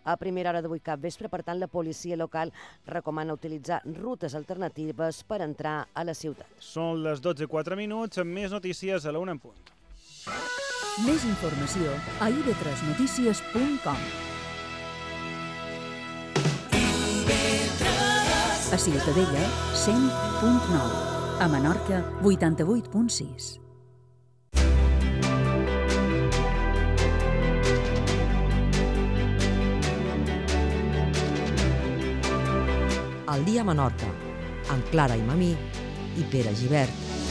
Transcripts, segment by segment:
a primera hora d'avui cap vespre. Per tant, la policia local recomana utilitzar rutes alternatives per entrar a la ciutat. Són les 12:04, amb més notícies a la 1 en punt. Més informació a ib3notícies.com. A Ciutadella, 100.9. A Menorca, 88.6. Al dia a Menorca, amb Clara i Mamí i Pere Gibert.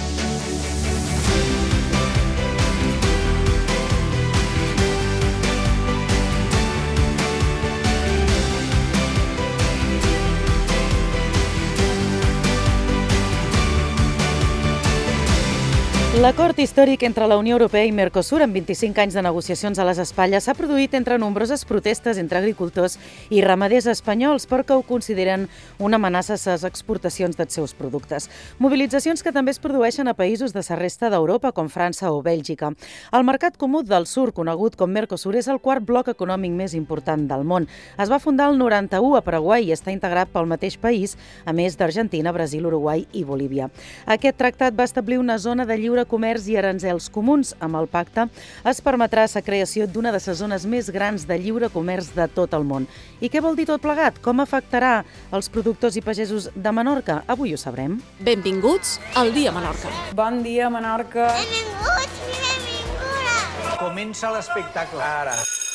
L'acord històric entre la Unió Europea i Mercosur, amb 25 anys de negociacions a les espatlles, s'ha produït entre nombroses protestes entre agricultors i ramaders espanyols perquè ho consideren una amenaça a les exportacions dels seus productes. Mobilitzacions que també es produeixen a països de la resta d'Europa, com França o Bèlgica. El Mercat Comú del Sur, conegut com Mercosur, és el quart bloc econòmic més important del món. Es va fundar el 91 a Paraguai i està integrat pel mateix país, a més d'Argentina, Brasil, Uruguai i Bolívia. Aquest tractat va establir una zona de lliure comerç i aranzels comuns. Amb el pacte es permetrà la creació d'una de les zones més grans de lliure comerç de tot el món. I què vol dir tot plegat? Com afectarà els productors i pagesos de Menorca? Avui ho sabrem. Benvinguts al Dia Menorca. Bon dia, Menorca. Benvinguts i benvingudes. Comença l'espectacle ara.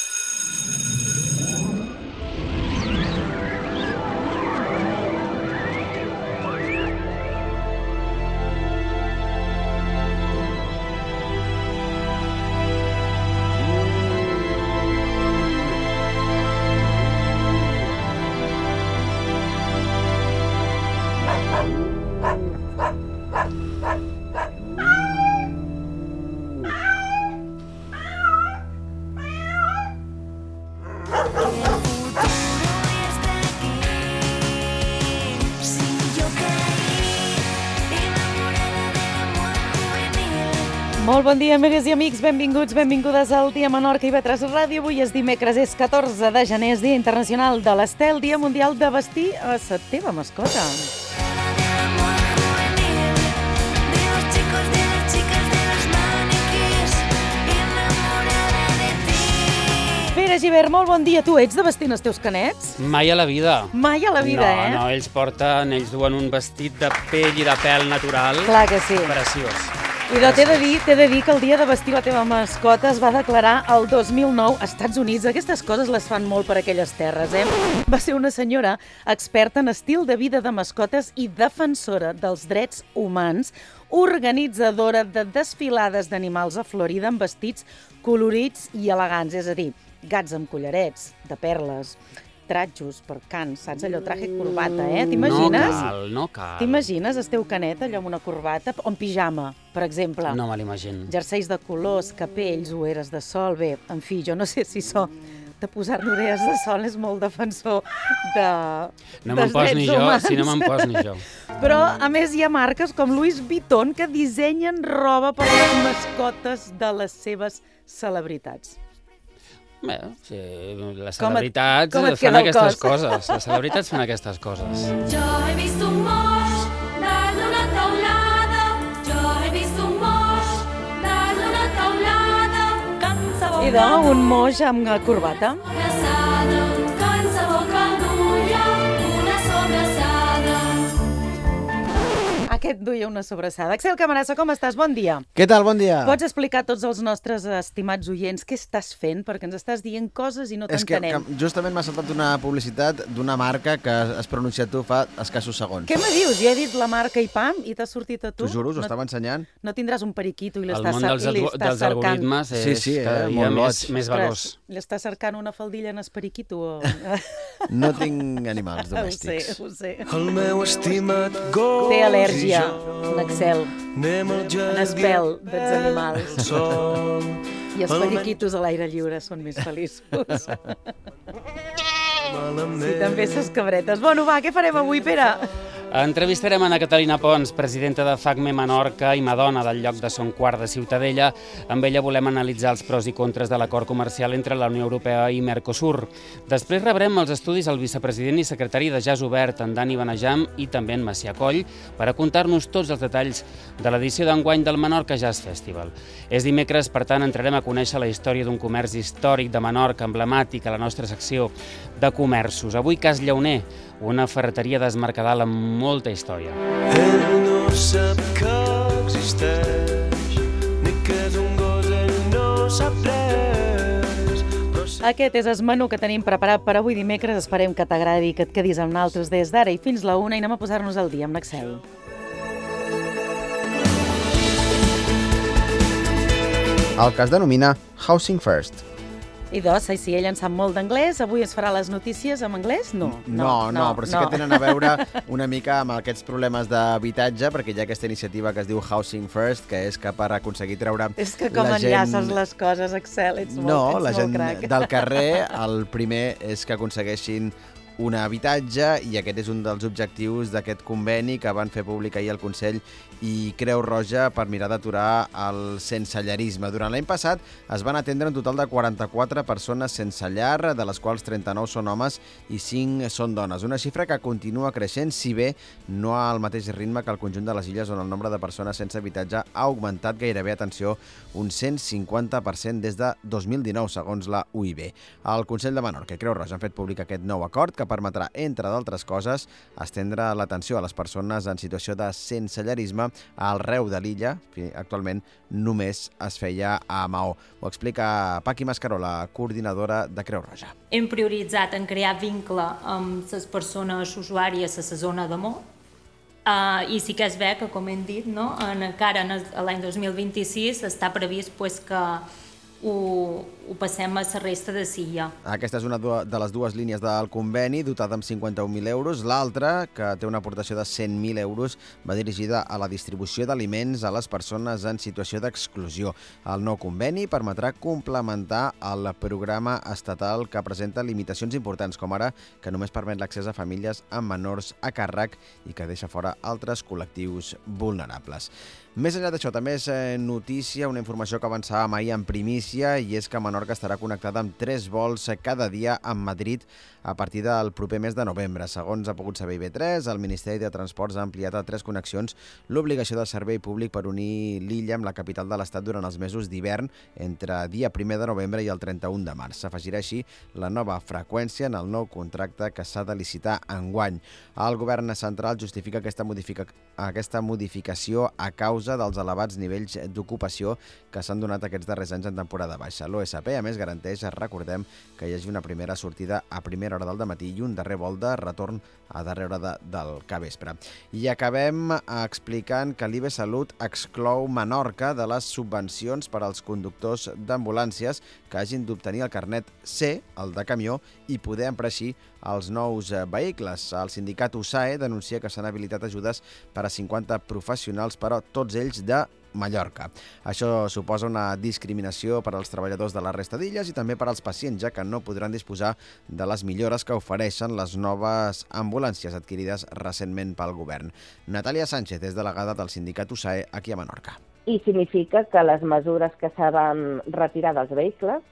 Molt bon dia, amigues i amics, benvinguts, benvingudes al Dia Menorca i IB3 Ràdio. Avui és dimecres, és 14 de gener, és Dia Internacional de l'Estel, Dia Mundial de vestir a la teva mascota. Pere Gibert, molt bon dia. Tu ets de vestir els teus canets? Mai a la vida. Mai a la vida, No, ells duen un vestit de pell i de pèl natural. Clar que sí. Preciós. I t'he de dir que el dia de vestir la teva mascota es va declarar el 2009 als Estats Units. Aquestes coses les fan molt per aquelles terres, Va ser una senyora experta en estil de vida de mascotes i defensora dels drets humans, organitzadora de desfilades d'animals a Florida amb vestits colorits i elegants, és a dir, gats amb collarets, de perles, tratjos per cans, saps allò, traje corbata, T'imagines? No cal. T'imagines el teu canet allò amb una corbata o en pijama, per exemple? No me l'imagino. Jerseis de colors, capells, ulleres de sol, bé, en fi, jo no sé si això de posar-ne ulleres de sol és molt defensor No me'n pos ni jo, si no me'n pos ni jo. Però, a més, hi ha marques com Louis Vuitton que dissenyen roba per a les mascotes de les seves celebritats. Bé, sí, les celebritats fan aquestes coses. Les celebritats fan aquestes coses. Jo he vist un moix dalt d'una teulada. Jo he vist un moix dalt d'una teulada. Idò, un moix amb corbata. Abraçada, qualsevol que duia una sobrassada. Aquest duia una sobrassada. Axel Camarasa, com estàs? Bon dia. Què tal? Bon dia. Pots explicar a tots els nostres estimats oients què estàs fent? Perquè ens estàs dient coses i no t'entenem. És que justament m'ha saltat una publicitat d'una marca que has pronunciat tu fa escassos segons. Què me dius? Jo he dit la marca i pam, i t'ha sortit a tu. T'ho juro, us ho estava ensenyant. No tindràs un periquito i El l'estàs món cercant. dels algoritmes és cada dia més veloç. L'estàs cercant una faldilla en el periquito? O... No tinc animals domèstics. Ho sé. El meu estimat gos. Té al·lèrgia, l'Axel, en el pèl dels animals. I els periquitos a l'aire lliure són més feliços. Sí, també ses cabretes. Bueno, va, què farem avui, Pere? Entrevistarem Ana Catalina Pons, presidenta de FACME Menorca i Madona del lloc de Son Quart de Ciutadella. Amb ella volem analitzar els pros i contres de l'acord comercial entre la Unió Europea i Mercosur. Després rebrem els estudis al vicepresident i secretari de Jazz Obert, en Dani Benejam, i també en Macià Coll, per a contar-nos tots els detalls de l'edició d'enguany del Menorca Jazz Festival. És dimecres, per tant, entrarem a conèixer la història d'un comerç històric de Menorca, emblemàtic a la nostra secció de comerços. Avui Cas Llauner, una ferreteria d'Esmercadal amb molta història. Ell no sap que existeix, ni que és un gos, ell no sap res. Aquest és el menú que tenim preparat per avui dimecres. Esperem que t'agradi, que et quedis amb naltros des d'ara i fins la 1 i anem a posar-nos al dia amb l'Axel. El que es denomina Housing First. I sí, ell en sap molt d'anglès. Avui ens farà les notícies en anglès? No, però sí que tenen a veure una mica amb aquests problemes d'habitatge, perquè hi ha aquesta iniciativa que es diu Housing First, que és que per aconseguir treure és que com enllaces les coses, Axel, ets molt crac. No, la gent del carrer, el primer és que aconsegueixin un habitatge, i aquest és un dels objectius d'aquest conveni que van fer públic ahir el Consell i Creu Roja per mirar d'aturar el sensellarisme. Durant l'any passat es van atendre un total de 44 persones sense llar, de les quals 39 són homes i 5 són dones. Una xifra que continua creixent, si bé no al mateix ritme que el conjunt de les illes, on el nombre de persones sense habitatge ha augmentat gairebé, atenció, un 150% des de 2019, segons la UIB. El Consell de Menorca i Creu Roja han fet públic aquest nou acord que permetrà, entre d'altres coses, estendre l'atenció a les persones en situació de sensellarisme arreu de l'illa. Actualment només es feia a Maó. Ho explica Paqui Mascaró, la coordinadora de Creu Roja. Hem prioritzat en crear vincle amb les persones usuàries a la zona de Maó, i sí que es ve que, com hem dit, encara l'any 2026 està previst que ho passem a la resta de Silla. Aquesta és una de les dues línies del conveni, dotada amb 51.000 euros. L'altra, que té una aportació de 100.000 euros, va dirigida a la distribució d'aliments a les persones en situació d'exclusió. El nou conveni permetrà complementar el programa estatal que presenta limitacions importants, com ara que només permet l'accés a famílies amb menors a càrrec i que deixa fora altres col·lectius vulnerables. Més enllà d'això, també és notícia, una informació que avançàvem ahir en primícia, i és que Menorca estarà connectada amb 3 vols cada dia amb Madrid a partir del proper mes de novembre. Segons ha pogut saber IB3, el Ministeri de Transports ha ampliat a 3 connexions l'obligació de servei públic per unir l'illa amb la capital de l'Estat durant els mesos d'hivern entre dia 1 de novembre i el 31 de març. S'afegirà així la nova freqüència en el nou contracte que s'ha de licitar enguany. El govern central justifica aquesta modificació a causa dels elevats nivells d'ocupació que s'han donat aquests darrers anys en temporada baixa. L'OSP, a més, garanteix, recordem, que hi hagi una primera sortida a primera hora del dematí i un darrer vol de retorn a darrera hora del capvespre. I acabem explicant que l'IB Salut exclou Menorca de les subvencions per als conductors d'ambulàncies que hagin d'obtenir el carnet C, el de camió, i poder emprar així els nous vehicles. El sindicat USAE denuncia que s'han habilitat ajudes per a 50 professionals, però tots ells de Mallorca. Això suposa una discriminació per als treballadors de la resta d'illes i també per als pacients, ja que no podran disposar de les millores que ofereixen les noves ambulàncies adquirides recentment pel govern. Natàlia Sánchez és delegada del sindicat USAE aquí a Menorca. I significa que les mesures que s'han retirat dels vehicles,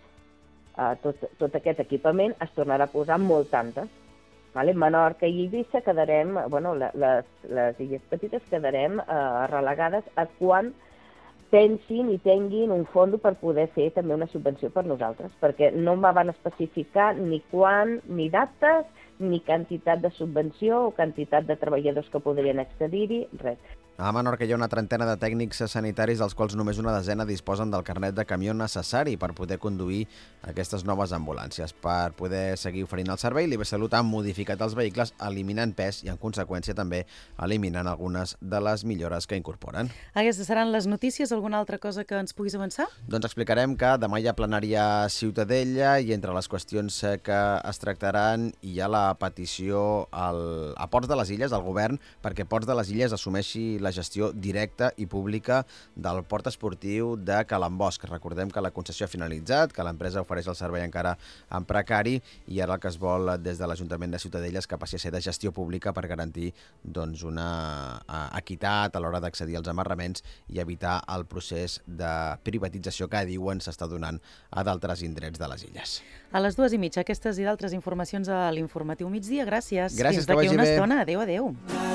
tot aquest equipament, es tornarà a posar molt tantes. Menorca i Eivissa quedarem, les illes petites quedarem relegades a quan pensin i tinguin un fons per poder fer també una subvenció per nosaltres, perquè no van especificar ni quan, ni dates, ni quantitat de subvenció o quantitat de treballadors que podrien accedir-hi, res. A Menorca hi ha una trentena de tècnics sanitaris, dels quals només una desena disposen del carnet de camió necessari per poder conduir aquestes noves ambulàncies. Per poder seguir oferint el servei, l'IB Salut ha modificat els vehicles eliminant pes i, en conseqüència, també eliminant algunes de les millores que incorporen. Aquestes seran les notícies. Alguna altra cosa que ens puguis avançar? Doncs explicarem que demà hi ha plenària a Ciutadella i entre les qüestions que es tractaran hi ha la petició a Ports de les Illes, al govern, perquè Ports de les Illes assumeixi la la gestió directa i pública del port esportiu de Calambosc. Recordem que la concessió ha finalitzat, que l'empresa ofereix el servei encara en precari i ara el que es vol des de l'Ajuntament de Ciutadella és que passi a ser de gestió pública per garantir una equitat a l'hora d'accedir als amarraments i evitar el procés de privatització que diuen s'està donant a d'altres indrets de les illes. A les 2:30, aquestes i d'altres informacions a l'Informatiu Migdia. Gràcies. Gràcies, fins d'aquí una estona. Adéu, adéu.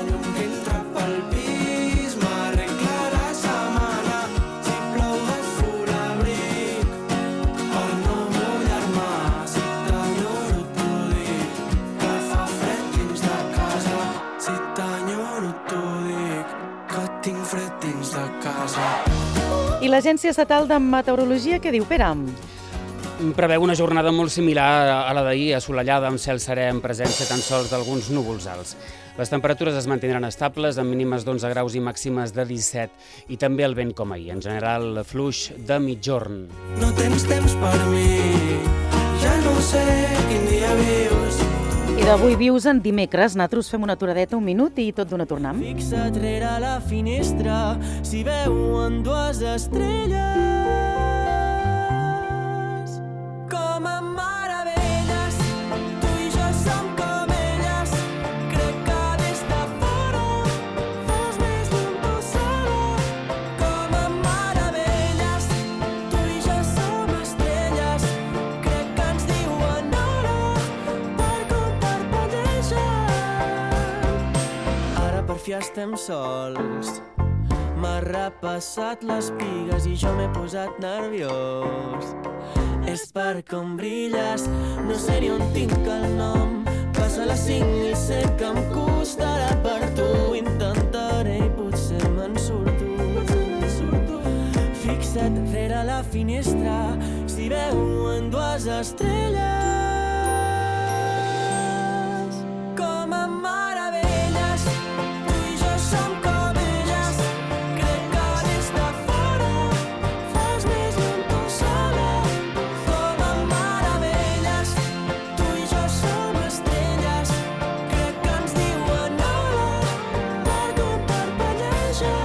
I l'Agència Estatal de Meteorologia, què diu, Pere? Preveu una jornada molt similar a la d'ahir, assolellada, amb cel serè en presència tan sols d'alguns núvols alts. Les temperatures es mantindran estables, amb mínimes d'11 graus i màximes de 17, i també el vent com ahir, en general fluix de mitjorn. No tens temps per mi, ja no sé quin dia vius. I d'avui vius en dimecres. Nosaltres fem una aturadeta, un minut, i tot d'una tornem. Fixa't rere la finestra, si veuen dues estrelles. Com a meravelles, tu i jo som com elles. Crec que des de fora fos més lluny tu sola. Com a meravelles, tu i jo som estrelles. Crec que ens diuen hora per comparpellejar. Ara per fi estem sols. M'ha repassat les pigues i jo m'he posat nerviós. És per com brilles, no sé ni on tinc el nom. Passa les 5 i sé que em costarà per tu. Intentaré i potser me'n surto. Fixa't rere la finestra, si veuen dues estrelles. Com a meravelles, tu i jo som com elles. Crec que des de fora fos més lluny tu sola. Com a meravelles, tu i jo som estrelles. Crec que ens diuen hora per comparpellejar.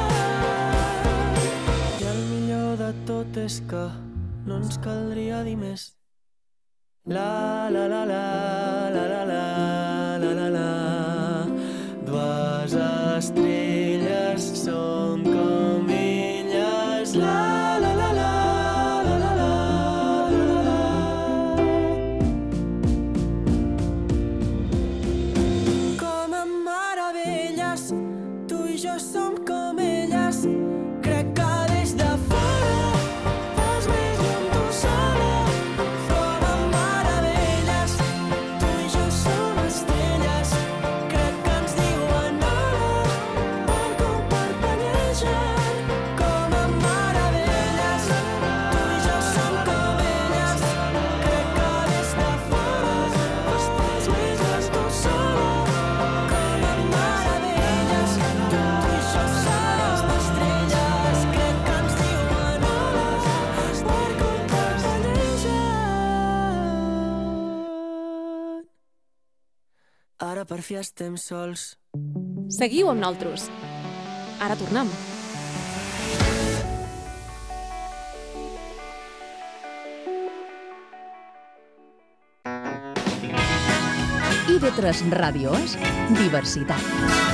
I el millor de tot és que no ens caldria dir més. La la la la la la la la la la. Dues estrelles són com elles. La la la la la la la la la. Com a meravelles, tu i jo som com elles. Crec que des de fora fos més lluny tu sola. Com a meravelles, tu i jo som estrelles. Crec que ens diuen hora per comparpellejar. Com a meravelles, tu i jo som com elles. Crec que des de fora fos més lluny tu sola. Com a meravelles, tu i jo som estrelles. Crec que ens diuen hora per comparpellejar. Ara per fi estem sols. Seguiu amb nosaltres. Ara tornem. IB3 Ràdio és diversitat.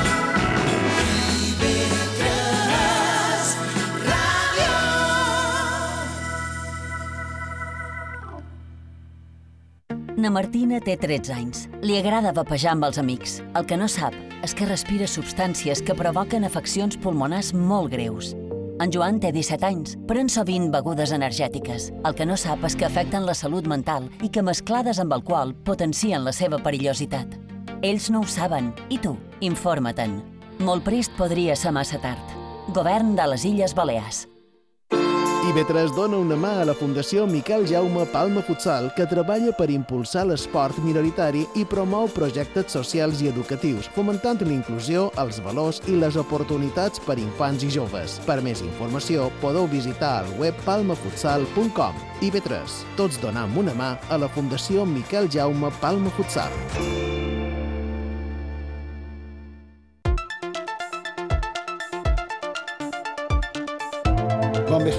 Na Martina té 13 anys. Li agrada vapejar amb els amics. El que no sap és que respira substàncies que provoquen afeccions pulmonars molt greus. En Joan té 17 anys, pren sovint begudes energètiques. El que no sap és que afecten la salut mental i que mesclades amb alcohol potencien la seva perillositat. Ells no ho saben, i tu, informa-te'n. Molt prest podria ser massa tard. Govern de les Illes Balears. IB3 dona una mà a la Fundació Miquel Jaume Palma Futsal, que treballa per impulsar l'esport minoritari i promou projectes socials i educatius, fomentant l'inclusió, els valors i les oportunitats per infants i joves. Per més informació, podeu visitar el web palmafutsal.com. IB3, tots donam una mà a la Fundació Miquel Jaume Palma Futsal.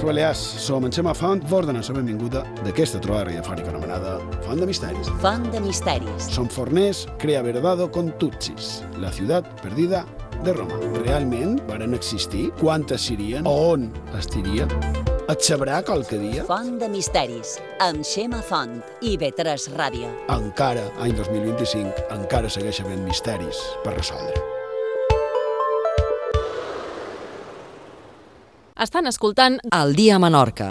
Balears. Som en Xema Font, vos donem la benvinguda d'aquesta trobada radiofònica anomenada Font de Misteris. Font de Misteris. Som forners, crea verdado con Tutsis, la ciutat perdida de Roma. Realment varen existir? Quantes serien? On estiria? Et sabrà qualque dia? Font de Misteris, amb Xema Font i B3 Ràdio. Encara, any 2025, encara segueix havent misteris per resoldre. Estan escoltant El dia a Menorca.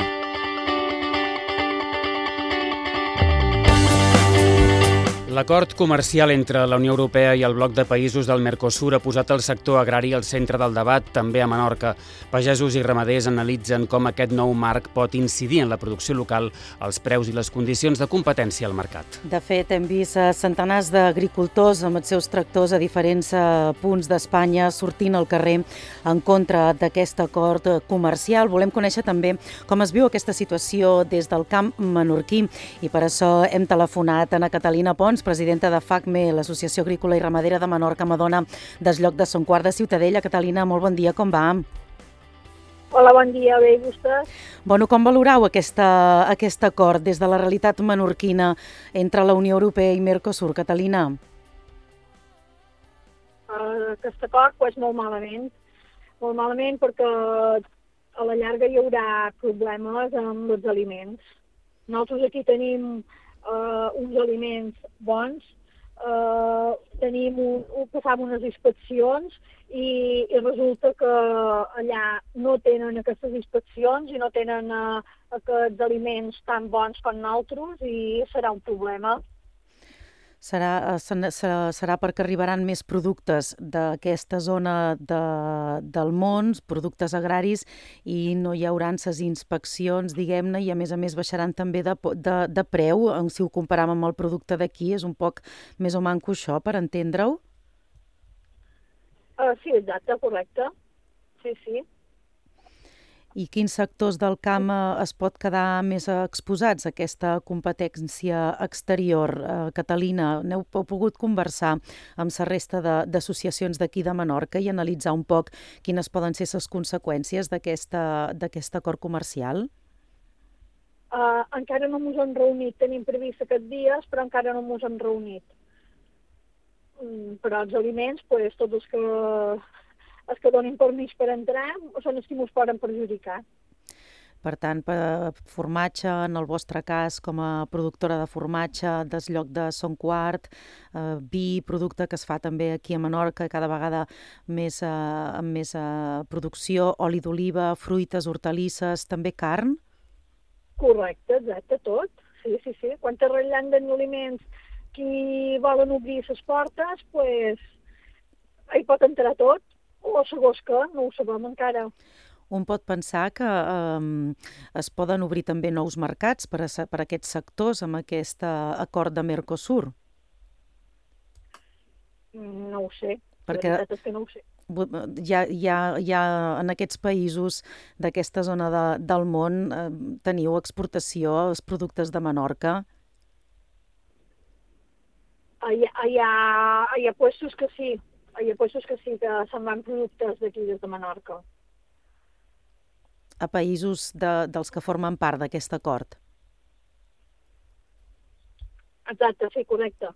L'acord comercial entre la Unió Europea i el bloc de països del Mercosur ha posat el sector agrari al centre del debat, també a Menorca. Pagesos i ramaders analitzen com aquest nou marc pot incidir en la producció local, els preus i les condicions de competència al mercat. De fet, hem vist centenars d'agricultors amb els seus tractors a diferents punts d'Espanya sortint al carrer en contra d'aquest acord comercial. Volem conèixer també com es viu aquesta situació des del camp menorquí i per això hem telefonat a Catalina Pons, presidenta de FACME, l'Associació Agrícola i Ramadera de Menorca, Madona, des lloc de Son Quart de Ciutadella. Catalina, molt bon dia, com va? Hola, bon dia, bé, i vostès? Bueno, com valorau aquest acord des de la realitat menorquina entre la Unió Europea i Mercosur, Catalina? Aquest acord, doncs, molt malament perquè a la llarga hi haurà problemes amb els aliments. Nosaltres aquí tenim uns aliments bons, passam unes inspeccions i resulta que allà no tenen aquestes inspeccions i no tenen aquests aliments tan bons com nosaltres i serà un problema. Serà perquè arribaran més productes d'aquesta zona del món, productes agraris, i no hi haurà ces inspeccions, diguem-ne, i a més baixaran també de preu, si ho comparam amb el producte d'aquí. És un poc més o manco això, per entendre-ho? Sí, exacte, correcte. Sí. I quins sectors del camp es pot quedar més exposats a aquesta competència exterior? Catalina, heu pogut conversar amb la resta d'associacions d'aquí de Menorca i analitzar un poc quines poden ser les conseqüències d'aquest acord comercial? Encara no ens hem reunit, tenim previst aquests dies, però encara no ens hem reunit. Però els aliments, tots els que donin permís per entrar són els que ens poden perjudicar. Per tant, formatge, en el vostre cas, com a productora de formatge des lloc de Son Quart, vi, producte que es fa també aquí a Menorca, cada vegada amb més producció, oli d'oliva, fruites, hortalisses, també carn? Correcte, exacte, tot. Sí. Quan arreglant d'aliments qui volen obrir les portes, hi pot entrar tot. O segons que, no ho sabem encara. Un pot pensar que es poden obrir també nous mercats per a aquests sectors amb aquest acord de Mercosur? No ho sé, perquè la veritat és que no ho sé. Hi ha en aquests països d'aquesta zona del món, teniu exportació als productes de Menorca? Hi ha puestos que sí. Hi ha puestos que sí que se'n van productes d'aquí des de Menorca. A països dels que formen part d'aquest acord? Exacte, sí, correcte.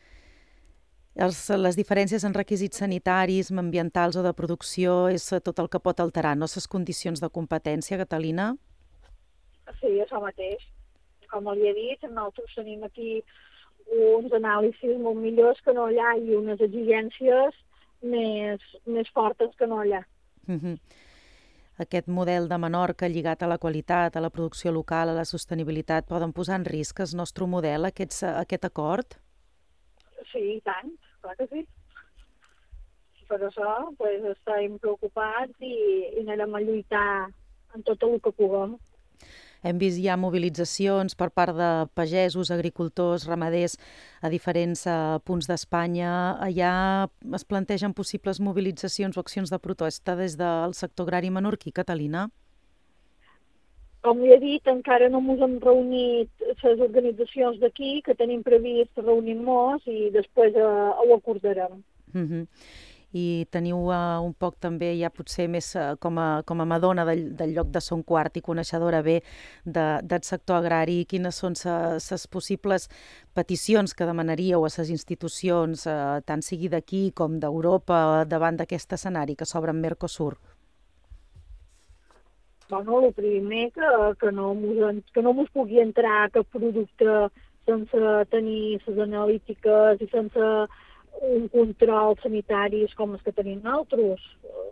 Les diferències en requisits sanitaris, ambientals o de producció és tot el que pot alterar, no les condicions de competència, Catalina? Sí, això mateix. Com li he dit, nosaltres tenim aquí uns anàlisis molt millors que no allà i unes exigències més fortes que no allà. Aquest model de Menorca lligat a la qualitat, a la producció local, a la sostenibilitat, poden posar en risc el nostre model, aquest acord? Sí, i tant, clar que sí. Per això estem preocupats i anirem a lluitar en tot el que puguem. Hem vist ja mobilitzacions per part de pagesos, agricultors, ramaders a diferents punts d'Espanya. Allà es plantegen possibles mobilitzacions o accions de protesta des del sector agrari menorquí, Catalina? Com li he dit, encara no ens hem reunit les organitzacions d'aquí, que tenim previst reunir-nos i després ho acordarem. i teniu un poc també, ja potser més com a madona del lloc de Son Quart i coneixedora bé del sector agrari, quines són les possibles peticions que demanaríeu a les institucions, tant sigui d'aquí com d'Europa, davant d'aquest escenari que s'obre en Mercosur? Bueno, el primer que no mos pugui entrar cap producte sense tenir les analítiques i sense un control sanitari com els que tenim nosaltres.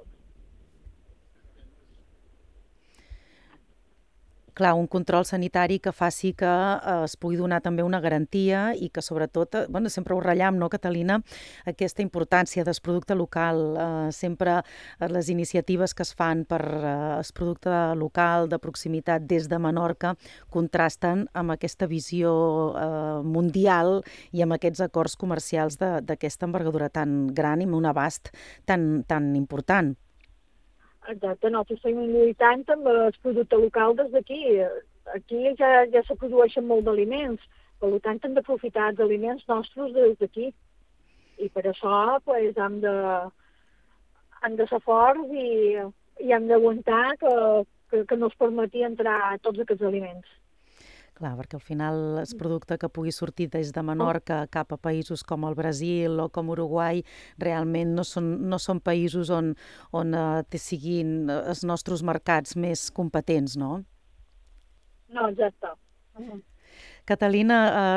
Clar, un control sanitari que faci que es pugui donar també una garantia i que sobretot, sempre ho ratllam, no, Catalina, aquesta importància del producte local, sempre les iniciatives que es fan per el producte local de proximitat des de Menorca contrasten amb aquesta visió mundial i amb aquests acords comercials d'aquesta envergadura tan gran i amb un abast tan important. Exacte, nosaltres estem lluitant amb el producte local des d'aquí. Aquí ja se produeixen molt d'aliments, per tant hem d'aprofitar els aliments nostres des d'aquí. I per això hem de ser forts i hem d'aguantar que no es permeti entrar tots aquests aliments. Clar, perquè al final el producte que pugui sortir des de Menorca cap a països com el Brasil o com Uruguai realment no són països on siguin els nostres mercats més competents, no? No, exacte. Catalina,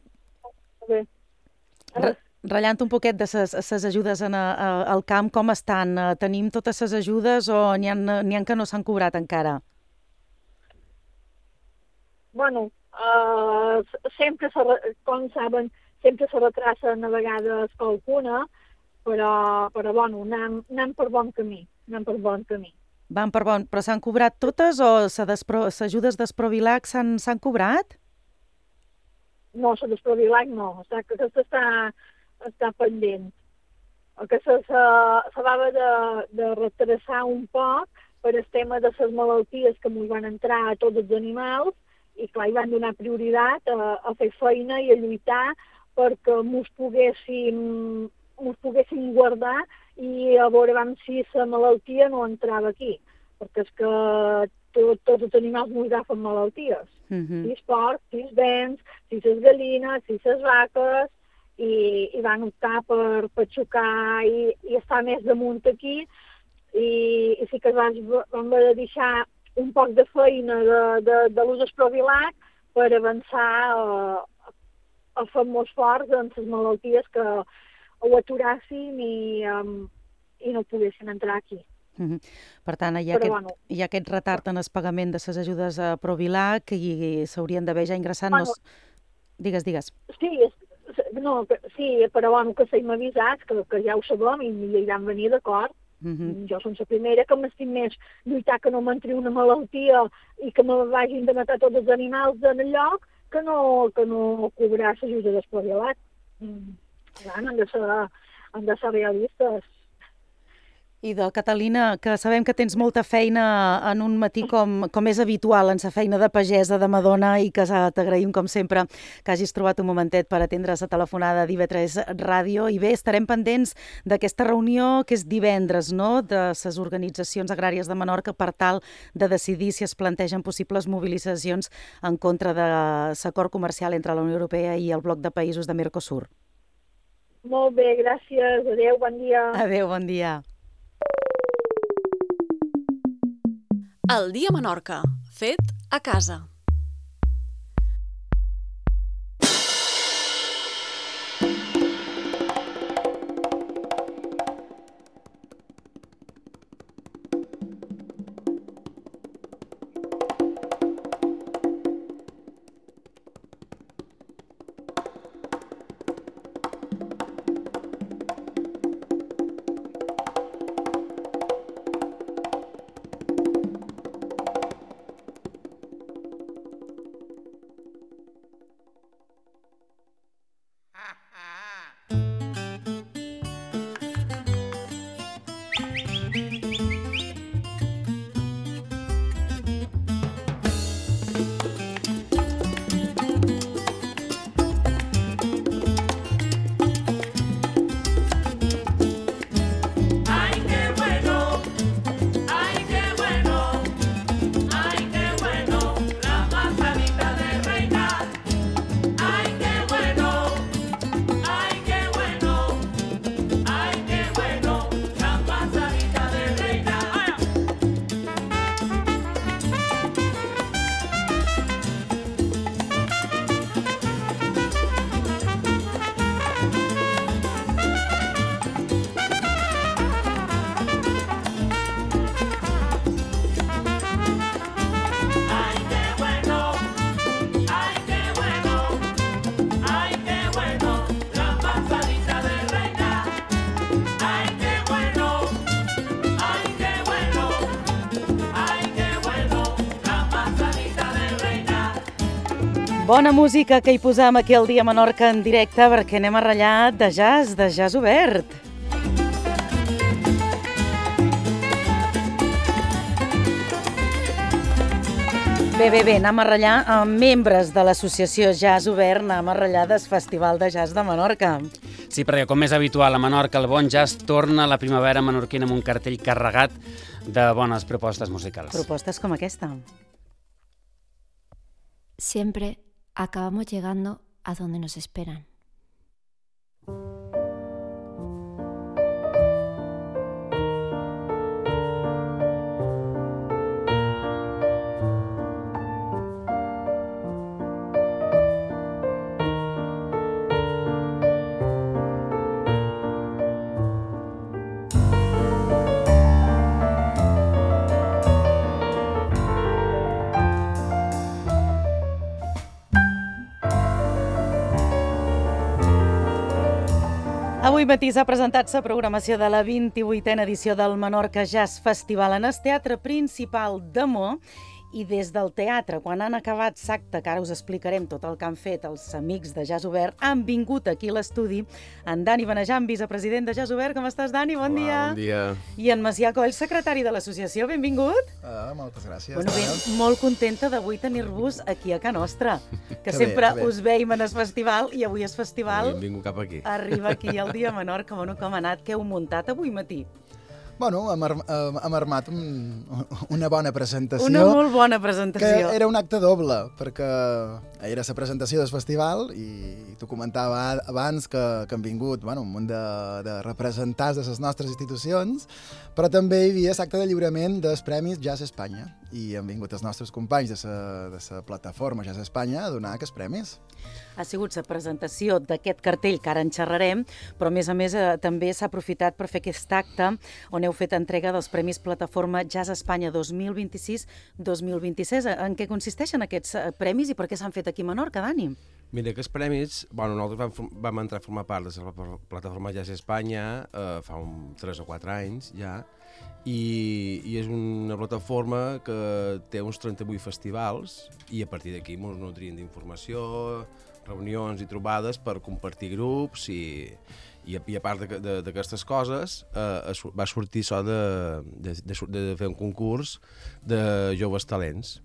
ratllant un poquet de les ajudes al camp, com estan? Tenim totes les ajudes o n'hi ha que no s'han cobrat encara? Bueno, com saben, sempre se retracen a vegades qualcuna, però bueno, anem per bon camí, Van per bon, però s'han cobrat totes o les ajudes d'Esprovilac s'han cobrat? No, la d'Esprovilac no, aquesta està pendent. Que s'havia de retrasar un poc per el tema de les malalties que ens van entrar a tots els animals, i clar, hi van donar prioritat a fer feina i a lluitar perquè mos poguéssim guardar i a veure si la malaltia no entrava aquí, perquè és que tots els animals mos agafen malalties. Si els porcs, si els bens, si les gallines, si les vaques, i van optar per xocar i estar més damunt aquí, i sí que vam haver de deixar un poc de feina de l'ús d'Esprovilac per avançar a fer-nos forts en les malalties que ho aturassin i no poguessin entrar aquí. Per tant, hi ha aquest retard en el pagament de les ajudes a Provilac i s'haurien d'haver ja ingressat... Digues. Sí, però que s'hem avisat, que ja ho sabem i hi vam venir d'acord. Jo som la primera que m'estim més lluitar que no m'entri una malaltia i que me vagin de matar tots els animals en el lloc que no cobrar l'ajuda d'Esprovilac. Han de ser realistes. Idò, Catalina, que sabem que tens molta feina en un matí com és habitual en la feina de pagesa de Madona i que t'agraïm, com sempre, que hagis trobat un momentet per atendre la telefonada d'IV3 Ràdio. I bé, estarem pendents d'aquesta reunió que és divendres, no?, de les organitzacions agràries de Menorca per tal de decidir si es plantegen possibles mobilitzacions en contra de l'acord comercial entre la Unió Europea i el bloc de països de Mercosur. Molt bé, gràcies. Adéu, bon dia. Adéu, bon dia. El dia Menorca, fet a casa. Bona música que hi posam aquí al Dia Menorca en directe perquè anem a ratllar de jazz obert. Bé, anem a ratllar amb membres de l'associació Jazz Obert, anem a ratllar del Festival de Jazz de Menorca. Sí, perquè com és habitual a Menorca, el bon jazz torna a la primavera menorquina amb un cartell carregat de bones propostes musicals. Propostes com aquesta. Siempre acabamos llegando a donde nos esperan. Avui matí s'ha presentat la programació de la 28a edició del Menorca Jazz Festival en el Teatre Principal de Mo. I des del teatre, quan han acabat l'acte, que ara us explicarem tot el que han fet els amics de Jazz Obert, han vingut aquí a l'estudi en Dani Benejan, vicepresident de Jazz Obert. Com estàs, Dani? Bon dia. Bon dia. I en Macià Coll, secretari de l'associació. Benvingut. Moltes gràcies. Bueno, molt contenta d'avui tenir-vos aquí a Ca Nostra, que sempre us veiem en el festival i avui el festival vingut cap aquí. Arriba aquí al Dia Menorca. Bueno, com ha anat? Què heu muntat avui matí? Bueno, hem armat una bona presentació. Una molt bona presentació. Que era un acte doble, perquè era la presentació del festival i t'ho comentava abans que han vingut un munt de representants de les nostres institucions, però també hi havia l'acte de lliurament dels Premis Jazz Espanya i han vingut els nostres companys de la plataforma Jazz Espanya a donar aquests premis. Ha sigut la presentació d'aquest cartell que ara en xerrarem, però a més també s'ha aprofitat per fer aquest acte on heu fet entrega dels Premis Plataforma Jazz Espanya 2026-2026. En què consisteixen aquests premis i per què s'han fet aquí a Menorca, Dani? Mira, aquests premis, nosaltres vam entrar a formar part de la plataforma Jazz Espanya fa 3 o 4 anys ja, i és una plataforma que té uns 38 festivals i a partir d'aquí ens nutrien d'informació, reunions i trobades per compartir grups i a part d'aquestes coses va sortir això de fer un concurs de joves talents.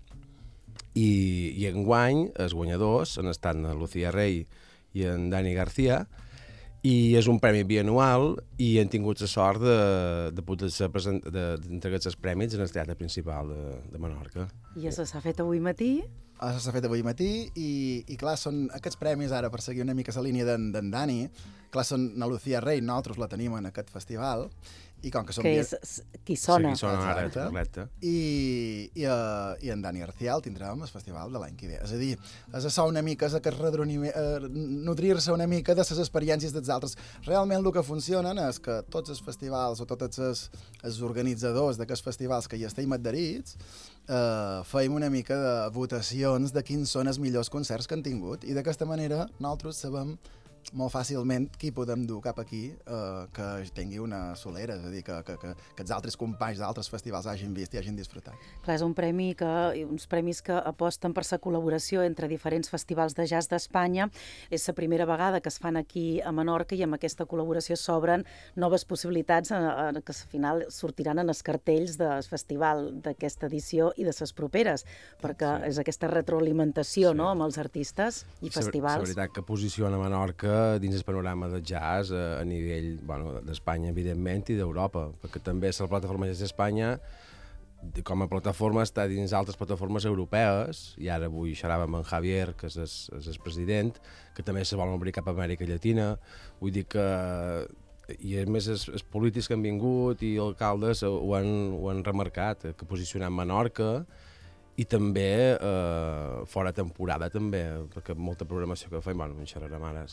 I enguany els guanyadors han estat en Lucía Rey i en Dani García i és un premi bianual i hem tingut la sort de poder d'entregar els premis en el Teatre Principal de Menorca. I això s'ha fet avui matí? S'ha fet avui matí i clar, són aquests premis ara, per seguir una mica la línia d'en Dani, clar, són na Lucía Rey, nosaltres la tenim en aquest festival, i com que són... Que és qui sona. Sí, qui sona ara, correcte. I en Dani García el tindrem al festival de l'any que ve. És a dir, és això una mica, és aquest nodrir-se una mica de les experiències dels altres. Realment el que funcionen és que tots els festivals o tots els organitzadors d'aquests festivals que hi estem adherits feim una mica de votacions de quins són els millors concerts que han tingut i d'aquesta manera nosaltres sabem molt fàcilment qui podem dur cap aquí que tingui una solera, és a dir, que els altres companys d'altres festivals hagin vist i hagin disfrutat. Clar, és uns premis que aposten per la col·laboració entre diferents festivals de jazz d'Espanya. És la primera vegada que es fan aquí a Menorca i amb aquesta col·laboració s'obren noves possibilitats que al final sortiran en els cartells del festival d'aquesta edició i de les properes, perquè és aquesta retroalimentació amb els artistes i festivals. La veritat que posiciona Menorca dins el panorama de jazz a nivell d'Espanya, evidentment, i d'Europa, perquè també la plataforma Jazz Espanya com a plataforma està dins altres plataformes europees, i ara avui xerràvem amb Javier, que és el president, que també se volen obrir cap a Amèrica Llatina. Vull dir que i a més els polítics que han vingut i alcaldes ho han remarcat, que posicionant Menorca i també fora temporada també, perquè molta programació que fem, en xerrarem ara,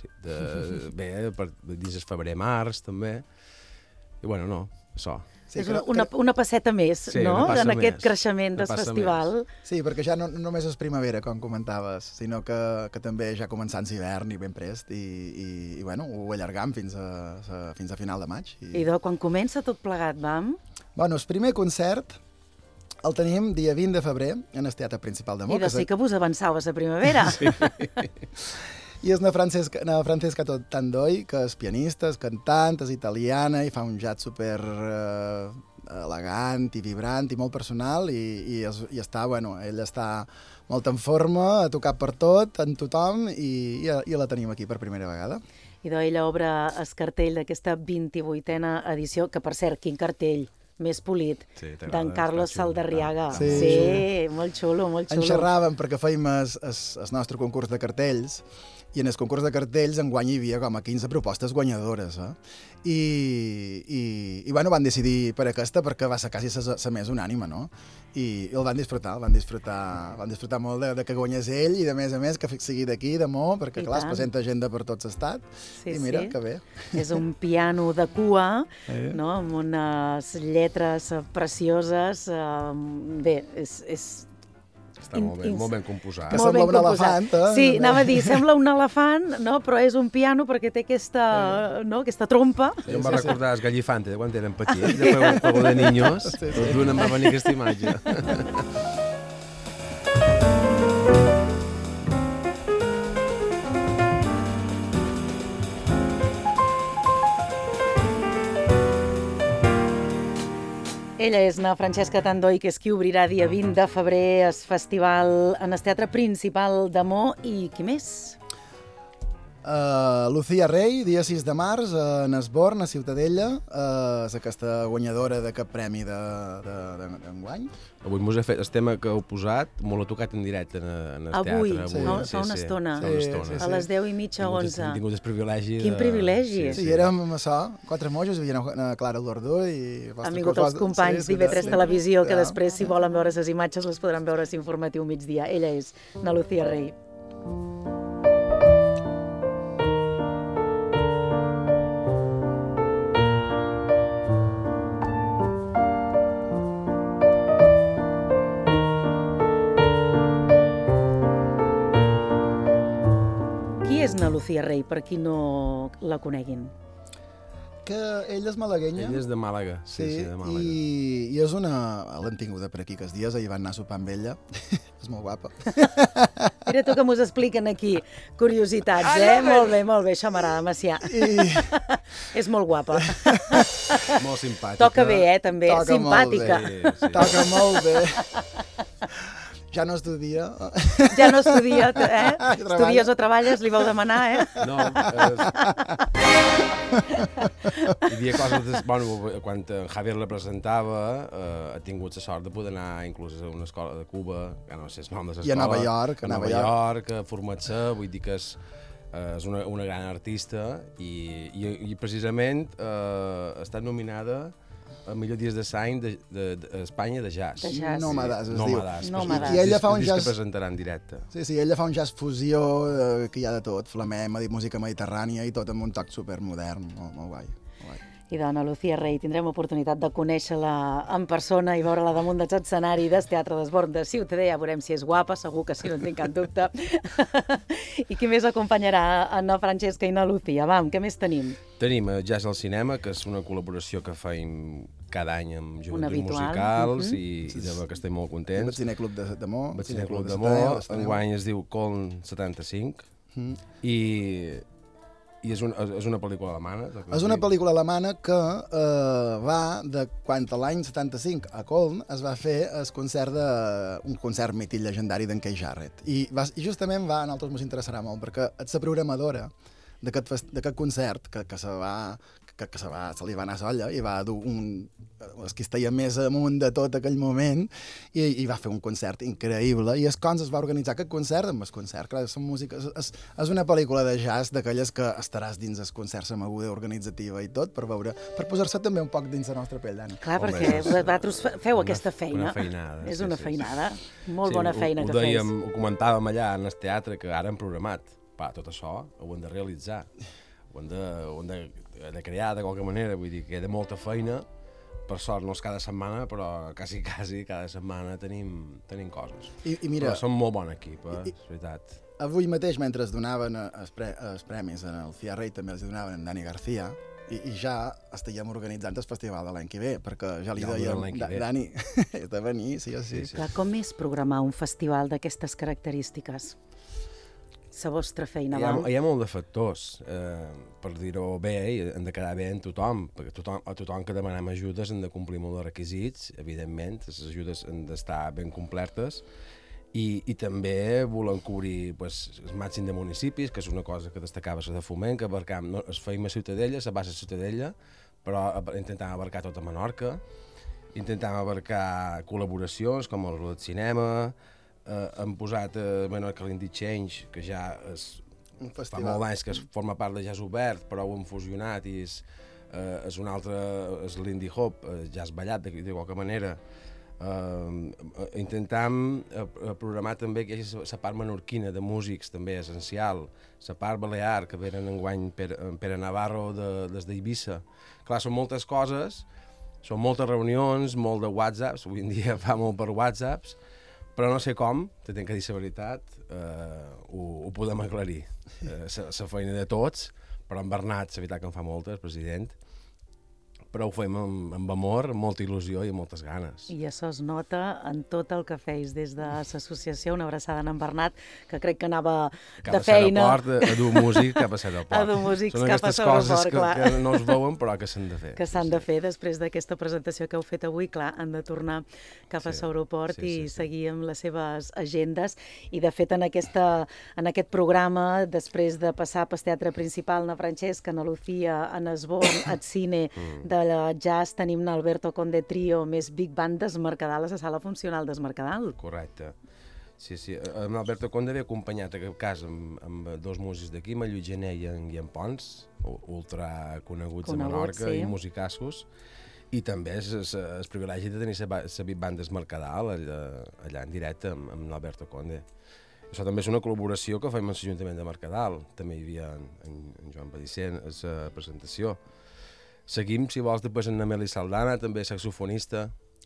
dins el febrer-març també, i això. Sí, és una passeta més, en aquest creixement del festival. Sí, perquè ja no només és primavera, com comentaves, sinó que també ja començant l'hivern i ben prest, i ho allargam fins a final de maig. I quan comença tot plegat, vam? El primer concert El tenim dia 20 de febrer en el Teatre Principal de Mo. I de sí que vos avançaves a primavera. Sí. I és na Francesca Tandoi, que és pianista, és cantant, és italiana i fa un jazz super elegant i vibrant i molt personal i està, bueno, ella està molt en forma, ha tocat per tot, en tothom i la tenim aquí per primera vegada. I ella obre el cartell d'aquesta 28a edició, que per cert, quin cartell més polit, d'en Carlos Saldarriaga. Sí, molt xulo, molt xulo. En xerràvem perquè fèiem el nostre concurs de cartells i en el concurs de cartells enguany hi havia com a 15 propostes guanyadores. I bueno, van decidir per aquesta perquè va ser quasi la més unànima, no? I el van disfrutar molt de que guanyés ell i de més a més que sigui d'aquí, de Mo, perquè clar, es presenta gent de per tot l'estat i mira, que bé. És un piano de cua, no? Amb unes lletres precioses. Bé, és està molt ben composat. Que sembla un elefant, eh? Sí, anava a dir, sembla un elefant, no? Però és un piano perquè té aquesta trompa. Jo em va recordar el Gallifante, quan eren petits, de Juego de Niños, doncs d'una em va venir aquesta imatge. Ella és na Francesca Tandoi, que és qui obrirà dia 20 de febrer el festival en el Teatre Principal de Mo. I qui més? Lucía Rey, dia 6 de març, a Nesborn, a Ciutadella, és aquesta guanyadora d'aquest premi d'enguany. Avui mos he fet el tema que heu posat, molt l'he tocat en directe en el teatre. Avui, fa una estona. A les 10:30, 11. Hem tingut el privilegi. Quin privilegi. Sí, érem això, 4 mojos, hi havia Clara Aldordó i... Han vingut els companys d'IV3 Televisió, que després, si volen veure les imatges, les podran veure a l'Informatiu Migdia. Ella és na Lucía Rey. És na Lucía Rey, per qui no la coneguin? Que ella és malaguenya. Ella és de Màlaga, sí, de Màlaga. I és una... L'hem tinguda per aquí aquests dies, ahir van anar a sopar amb ella. És molt guapa. Mira tu que m'ho expliquen aquí, curiositats, Molt bé, això m'agrada, Macià. És molt guapa. Molt simpàtica. Toca bé, també, simpàtica. Toca molt bé. Ja no estudia. Ja no estudia, Estudies o treballes, li vau demanar, No, hi havia coses... Bueno, quan en Javier la presentava, ha tingut la sort de poder anar inclús a una escola de Cuba, que no sé el nom de l'escola. I a Nova York. A Nova York, a formar-se, vull dir que és una gran artista i precisament ha estat nominada a millor dies de l'any d'Espanya de jazz. Nòmades, es diu. Nòmades. I ella fa un jazz... que presentarà en directe. Sí, ella fa un jazz fusió que hi ha de tot, flamenc, música mediterrània i tot amb un toc supermodern, molt guai. I dona Lucía Rey, tindrem oportunitat de conèixer-la en persona i veure-la damunt dels escenari del Teatre Desborn de Ciutadella. Ja veurem si és guapa, segur que sí, no en tinc cap dubte. I qui més acompanyarà a na Francesca i na Lucía? Què més tenim? Tenim Jazz al Cinema, que és una col·laboració que fem cada any amb joventuts musicals i de que estem molt contents. El Cineclub de Mo. El Cineclub de Mo, enguany es diu Coln 75 i és una pel·lícula alemana. És una pel·lícula alemana que va de quan l'any 75 a Coln es va fer un concert mític llegendari d'en Keith Jarrett. I justament a nosaltres ens interessarà molt perquè ets la programadora d'aquest concert que se li va anar sola i va dur els que estaia més amunt de tot aquell moment i va fer un concert increïble i es va organitzar aquest concert amb el concert. Clar, és una pel·lícula de jazz d'aquelles que estaràs dins el concert amb aguda organitzativa i tot per posar-se també un poc dins la nostra pell, Dani. Clar, perquè vosaltres feu aquesta feina. Una feinada. És una feinada. Molt bona feina que fes. Ho comentàvem allà en el teatre que ara hem programat. Tot això ho hem de realitzar, ho hem de crear de qualque manera, vull dir que hi ha molta feina, per sort no és cada setmana, però quasi cada setmana tenim coses. I mira, però som molt bon equip, és veritat. Avui mateix, mentre es donaven els premis en el CIA Rey, també els donaven en Dani García, I ja estiguem organitzant el festival de l'any que ve, perquè ja li Ja ho dèiem, durant l'any que ve. Dani, has de venir, sí o sí. Clar, com és programar un festival d'aquestes característiques? La vostra feina, val? Hi ha molt de factors. Per dir-ho bé, hem de quedar bé en tothom, perquè a tothom que demanem ajudes hem de complir molt de requisits, evidentment, les ajudes han d'estar ben complertes, i també volem cobrir el màxim de municipis, que és una cosa que destacava la de Foment, que abarcam, es feim a Ciutadella, la base a Ciutadella, però intentàvem abarcar tota Menorca, intentàvem abarcar col·laboracions com el cinema, hem posat Menorca l'Indie Change, que ja fa molt anys que forma part de Jazz Obert, però ho hem fusionat i és un altre, és l'Indie Hop, jazz ballat de qualque manera. Intentam programar també que hi hagi la part menorquina de músics també essencial, la part balear que venen enguany Pere Navarro des d'Eivissa. Clar, són moltes coses, són moltes reunions, molt de whatsapps, avui en dia fa molt per whatsapps, però no sé com, te tinc que dir la veritat, ho podem aclarir. La feina de tots, però en Bernat, la veritat que en fa molta, el president, però ho fem amb amor, amb molta il·lusió i amb moltes ganes. I això es nota en tot el que feis des de l'associació, una abraçada en Bernat, que crec que anava de feina. Cap a l'aeroport, a dur músic, cap a l'aeroport. A dur músics Són cap a aquestes l'aeroport, coses clar. que no es veuen, però que s'han de fer. Que s'han de fer després d'aquesta presentació que heu fet avui, clar, han de tornar cap a l'aeroport i seguir amb les seves agendes. I, de fet, en aquest programa, després de passar pel Teatre Principal, na Francesca, na Lucía, en Esborn, al cine de la jazz, tenim l'Alberto Conde Trio, més Big Band d'Esmercadal a la sala funcional d'Esmercadal. Correcte. Sí. Amb l'Alberto Conde ve acompanyat, en aquest cas, amb dos músics d'aquí, amb el Lluís Gené i en Pons, ultra coneguts a Menorca i musicassos, i també és el privilegi de tenir la Big Band d'Esmercadal allà en directe amb l'Alberto Conde. Això també és una col·laboració que fem amb l'Ajuntament de Mercadal. També hi havia en Joan Pellicer a la presentació. Seguim, si vols, després en Meli Saldana, també saxofonista.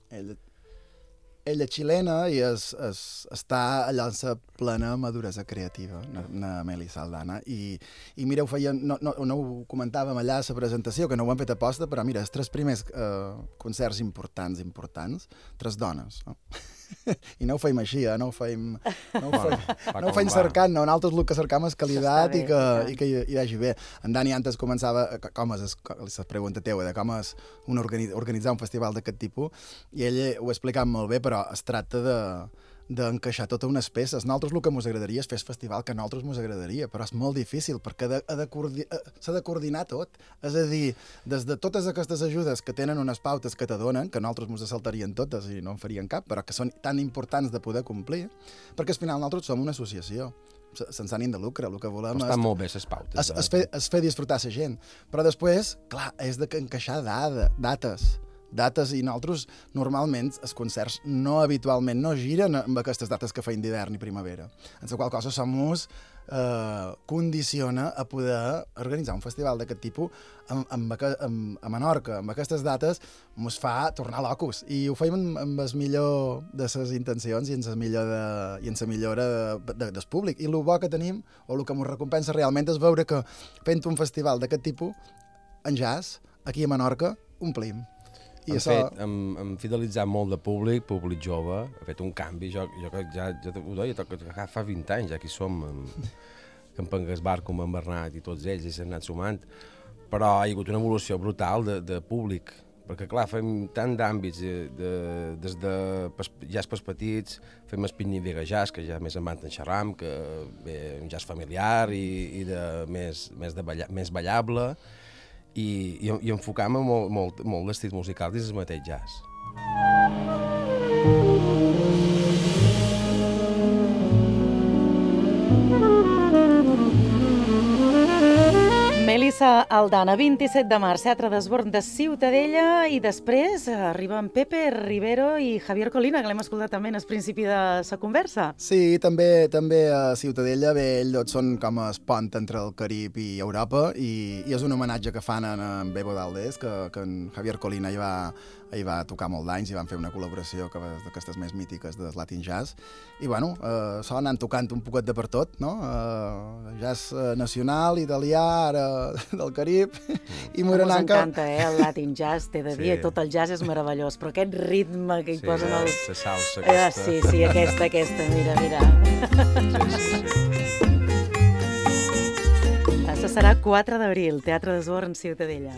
Ella xilena i està allà en la plena maduresa creativa, na Meli Saldana. I mira, no ho comentàvem allà a la presentació, que no ho hem fet a posta, però mira, els tres primers concerts importants, tres dones, no? I no ho feim així, no ho feim cercant, no? Nosaltres el que cercam és qualitat i que hi vagi bé. En Dani antes començava, com és la pregunta teua, de com és organitzar un festival d'aquest tipus, i ell ho ha explicat molt bé, però es tracta d'encaixar totes unes peces. Nosaltres el que ens agradaria és fer el festival que a nosaltres ens agradaria, però és molt difícil perquè s'ha de coordinar tot. És a dir, des de totes aquestes ajudes que tenen unes pautes que te donen, que nosaltres ens saltarien totes i no en farien cap, però que són tan importants de poder complir, perquè al final nosaltres som una associació sense ànim de lucre, el que volem estan molt bé les pautes. És fer disfrutar la gent, però després, clar, és d'encaixar dates, i nosaltres normalment els concerts habitualment no giren amb aquestes dates que feien d'hivern i primavera, en la qual cosa condiciona a poder organitzar un festival d'aquest tipus a Menorca, amb aquestes dates ens fa tornar locos, i ho fem amb el millor de les intencions i en la millora del públic, i el bo que tenim, o el que ens recompensa realment, és veure que fent un festival d'aquest tipus en jazz, aquí a Menorca, omplim. Hem fidelitzat molt de públic jove, ha fet un canvi, jo ja ho deia, fa 20 anys ja que hi som, que en Pengues Barco, amb en Bernat i tots ells, i s'han anat sumant, però hi ha hagut una evolució brutal de públic, perquè clar, fem tant d'àmbits, des de jazz pels petits, fem el Picnic Vega Jazz, que ja més en Manta en Xerram, que ve un jazz familiar i més ballable, i enfocam molt d'estils musicals dins el mateix jazz. Melissa Aldana, 27 de març, Teatre d'Esborn de Ciutadella, i després arriben Pepe Rivero i Javier Colina, que l'hem escoltat també al principi de la conversa. Sí, també a Ciutadella, ells són com el pont entre el Carib i Europa, i és un homenatge que fan en Bebo Daldés, que en Javier Colina hi va tocar molt d'anys i van fer una col·laboració d'aquestes més mítiques del Latin Jazz, i bueno, sonen tocant un poquet de per tot, no? Jazz nacional, italià, ara del Carib i Ens Morenanca... encanta, el Latin Jazz, t'he de dir, tot el jazz és meravellós, però aquest ritme que hi posen els... la salsa aquesta. Sí, aquesta, mira. Això serà 4 d'abril, Teatre d'Esorn, Ciutadella.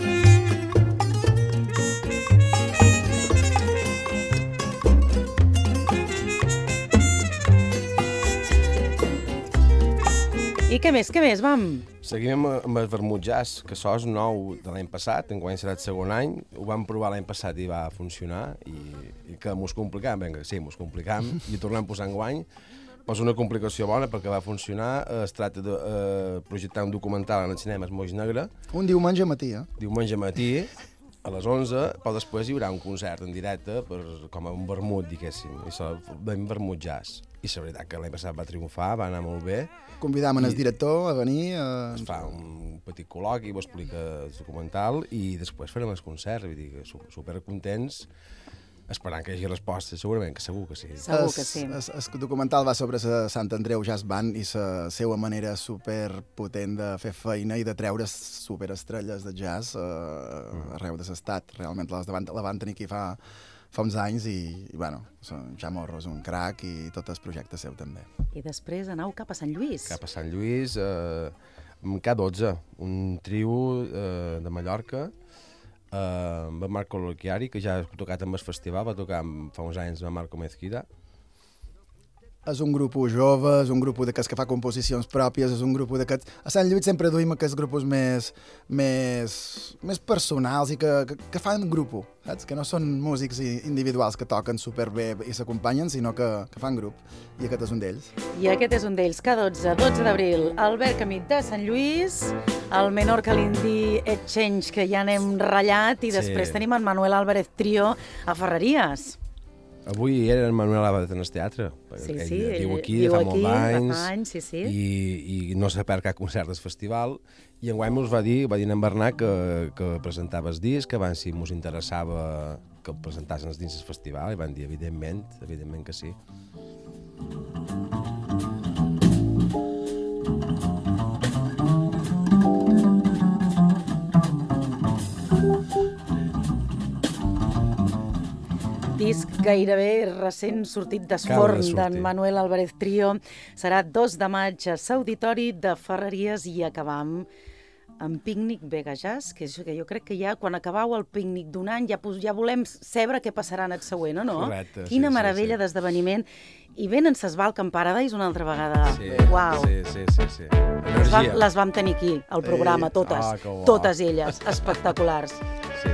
I què més, vam? Seguim amb el vermut jazz, que això és nou de l'any passat, enguany serà el segon any. Ho vam provar l'any passat i va funcionar, i que mos complicam, mos complicam, i ho tornem a posar enguany. Però és una complicació bona perquè va funcionar. Es tracta de projectar un documental en el cinema Moix Negre. Un diumenge matí, Diumenge matí, a les 11, però després hi haurà un concert en directe com un vermut, diguéssim. I això vam vermut jazz. I la veritat que l'any passat va triomfar, va anar molt bé. Convidam el director a venir. Es fa un petit col·loqui, ho explica el documental i després farem els concerts, vull dir que supercontents, esperant que hi hagi respostes, segurament, que segur que sí. Segur que sí. El documental va sobre la Sant Andreu Jazz Band i la seva manera superpotent de fer feina i de treure superestrelles de jazz arreu de l'estat. Realment la van tenir aquí fa uns anys i bueno, ja Morro és un crac i tot el projecte seu també. I després anau cap a Sant Lluís. Cap a Sant Lluís, amb K12, un trio de Mallorca, amb en Marco Locchiari, que ja ha tocat amb el festival, va tocar fa uns anys amb Marco Mezquida. És un grup jove, és un grup d'aquests que fa composicions pròpies, és un grup d'aquests... A Sant Lluís sempre duim aquests grupos més personals i que fan grup, saps? Que no són músics individuals que toquen superbé i s'acompanyen, sinó que fan grup. I aquest és un d'ells. I aquest és un d'ells, K12, 12 d'abril, Albert Camí de Sant Lluís, el Menorca l'Indie Exchange, que ja n'hem ratllat, i després tenim en Manuel Álvarez Trio a Ferreries. Avui era en Manuel Álvarez en el teatre. Sí, viu aquí, fa molts anys, sí. I no s'ha perd cap concert del festival. I enguany mos va dir en Bernat que presentava el disc, que abans si mos interessava que el presentassin dins del festival, i van dir, evidentment que sí. Disc gairebé recent sortit d'esforn d'en Manuel Álvarez Trio. Serà 2 de maig a l'Auditori de Ferreries i acabam amb Pícnic Vega Jazz, que jo crec que ja quan acabau el pícnic d'un any ja volem saber què passarà en el següent, o no? Correcte, Quina meravella d'esdeveniment. I venen ses Balkan Paradise una altra vegada. Uau! Sí. Les vam tenir aquí, al programa, totes elles, espectaculars. Sí.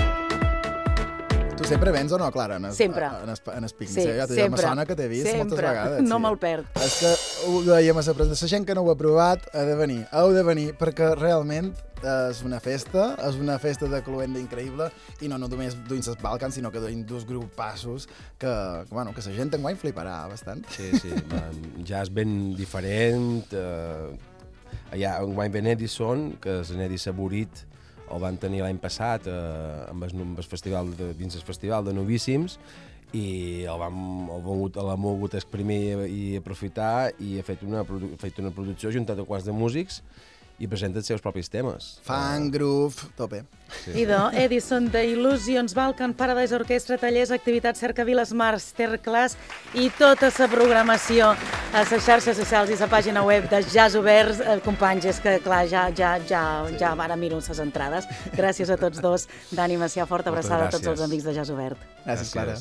Tu sempre vens o no, Clara? Sempre. En el pícnic. Sí, sempre. Me sona que t'he vist moltes vegades. No me'l perd. És que ho dèiem a la presentació, la gent que no ho ha provat heu de venir, perquè realment és una festa de cluenda increïble, i no només duint els Balcans, sinó que duint 2 grupassos que la gent enguany fliparà bastant. Sí, ja és ben diferent. Hi ha enguany Ben Edison, que és en Edi Saborit, el van tenir l'any passat dins el festival de novíssims, i l'ha volgut exprimir i aprofitar, i ha fet una producció juntat a 4 de músics i presenta els seus propis temes. Fan, groove, tope. Idò, Edison d'Il·lusions, Balkan Paradise Orquestra, tallers, activitats, cercaviles, masterclass i tota la programació a les xarxes socials i la pàgina web de Jazz Oberts. Companys, és que clar, ja ara miro les entrades. Gràcies a tots dos. Dani Macià, forta abraçada a tots els amics de Jazz Obert. Gràcies, Clara.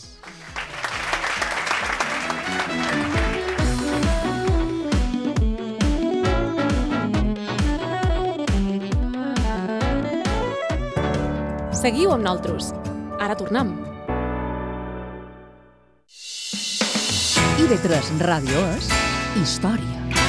Seguiu amb nosaltres. Ara tornem. IB3 Ràdio és història.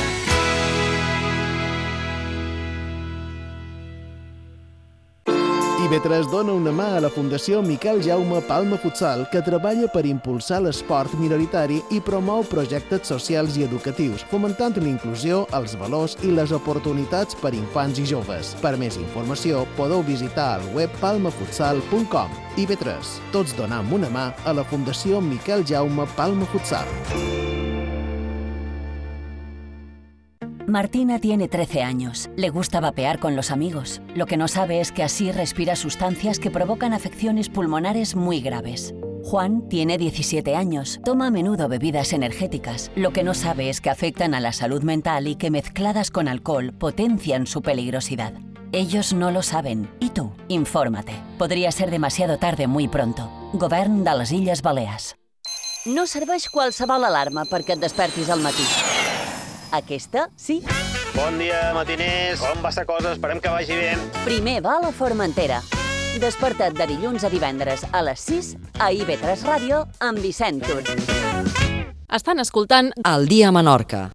IB3 dona una mà a la Fundació Miquel Jaume Palma Futsal, que treballa per impulsar l'esport minoritari i promou projectes socials i educatius, fomentant l'inclusió, els valors i les oportunitats per infants i joves. Per més informació, podeu visitar el web palmafutsal.com. IB3, tots donam una mà a la Fundació Miquel Jaume Palma Futsal. Martina tiene 13 años. Le gusta vapear con los amigos. Lo que no sabe es que así respira sustancias que provocan afecciones pulmonares muy graves. Juan tiene 17 años. Toma a menudo bebidas energéticas. Lo que no sabe es que afectan a la salud mental y que mezcladas con alcohol potencian su peligrosidad. Ellos no lo saben. I tu, infórmate. Podria ser demasiado tarde muy pronto. Govern de les Illes Balears. No serveix qualsevol alarma perquè et despertis al matí. Aquesta, sí. Bon dia, matiners. Com va esta cosa? Esperem que vagi bé. Primer va a la Formentera. Desperta't de dilluns a divendres a les 6 a IB3 Ràdio amb Vicent Tur. Estan escoltant El dia a Menorca.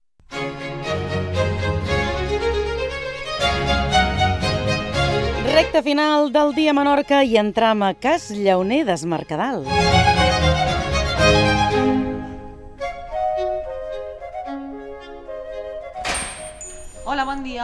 Recte final del dia a Menorca i entram a Cas Llauner d'Es Mercadal. Hola, bon dia.